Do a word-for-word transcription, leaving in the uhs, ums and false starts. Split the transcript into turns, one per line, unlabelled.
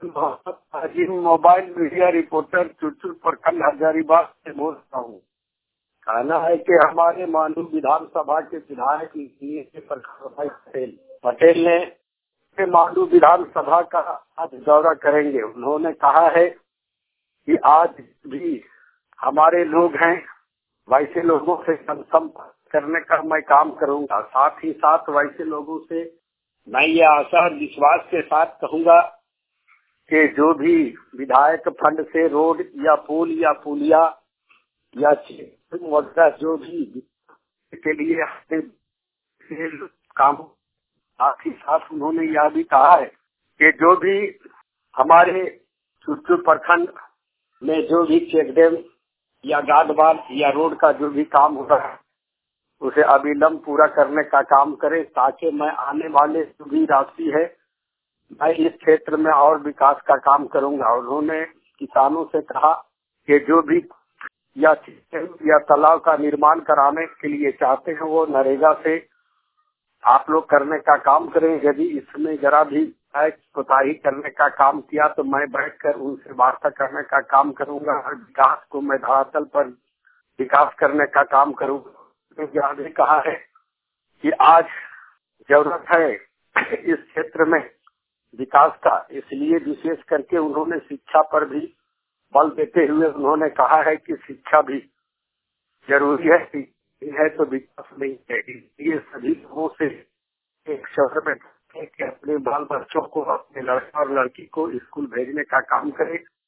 Mohammad Azim mobile media reporter Chutchut प्रखंड हजारीबाग से बोल रहा हूँ। कहना है कि हमारे माननीय विधानसभा के विधायक इंजीनियर प्रकाश भाई पटेल पटेल ने माननीय विधानसभा का आज दौरा करेंगे। उन्होंने कहा है कि आज भी हमारे लोग हैं, वैसे लोगों से संपर्क करने का मैं काम करूंगा। साथ ही साथ वैसे लोगों से मैं ये आशा और विश्वास के साथ कहूंगा कि जो भी विधायक फंड से रोड या पुल या पुलिया या वगैरह जो भी के लिए काम, साथ ही साथ उन्होंने यह भी कहा है कि जो भी हमारे चुटचुट प्रखंड में जो भी चेक डैम या गाडवाल या रोड का जो भी काम हो रहा है उसे अविलंब पूरा करने का काम करें, ताकि मैं आने वाले जो भी राशि है मैं इस क्षेत्र में और विकास का काम करूंगा। उन्होंने किसानों से कहा कि जो भी या या तालाब का निर्माण कराने के लिए चाहते हैं वो नरेगा से आप लोग करने का काम करें। यदि इसमें जरा भी कोताही करने का काम किया तो मैं बैठकर उनसे वार्ता करने का काम करूंगा और विकास को मैं धरातल पर विकास करने का काम करूंगा। आगे कहा है कि आज जरूरत है इस क्षेत्र में विकास का, इसलिए विशेष करके उन्होंने शिक्षा पर भी बल देते हुए उन्होंने कहा है कि शिक्षा भी जरूरी है, है तो विकास नहीं है। इसलिए सभी लोगों से एक शहर में कि अपने बाल बच्चों को, अपने लड़का और लड़की को स्कूल भेजने का काम करें